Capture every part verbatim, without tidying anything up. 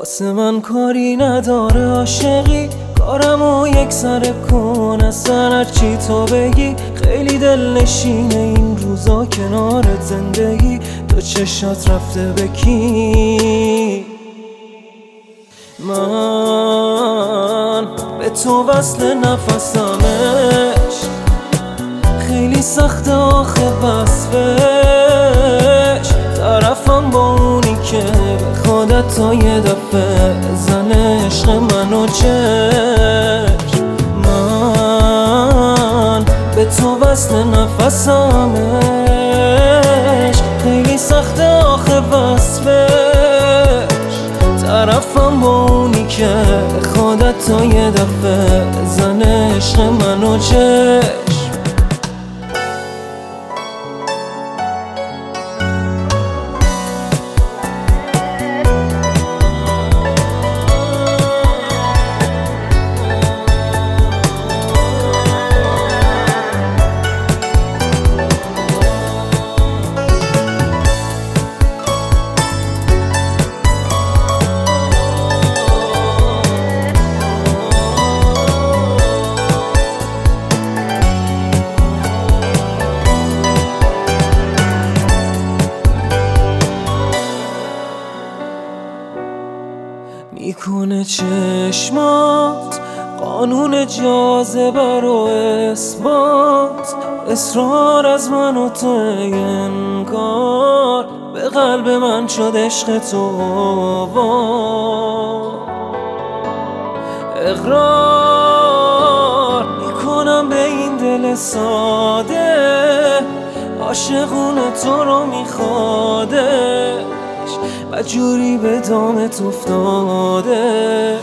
واسه من کاری نداره عاشقی، کارمو یک سر کن اصلا هرچی تو بگی. خیلی دل نشینه این روزا کنارت زندگی، تو چشات رفته به کی؟ من به تو وصل نفسمش، خیلی سخته آخه وصفش. طرفم با اونی که به خودت تا یه دفعه زنه عشق منو چشم. من به تو وصل نفسمش، خیلی سخته آخه وصفش. طرفم با اونی که به خودت تا یه دفعه زنه عشق منو چشم. میکنه چشمات قانون جاذبه رو اثبات، اصرار از من و تو انکار، به قلب من شد عشق تو اقرار. میکنم به این دل ساده، عاشقونه تو رو میخوادش و جوری به دامت افتادش.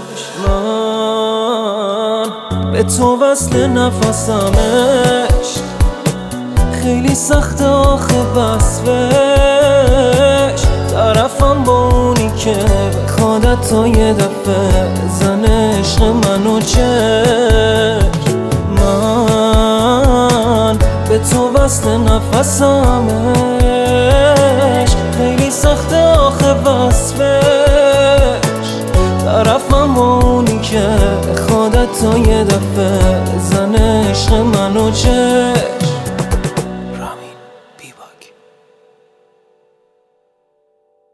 من به تو وصل نفسمش، خیلی سخته آخه وصفش. طرفم با اونی که به خودت تا یه دفعه زنه عشق منو چشم. من به تو وصل نفسمش، خیلی سخته آخه وصفش. طرفم با اونی که خودت تا یه دفعه زنه عشق منو چشم.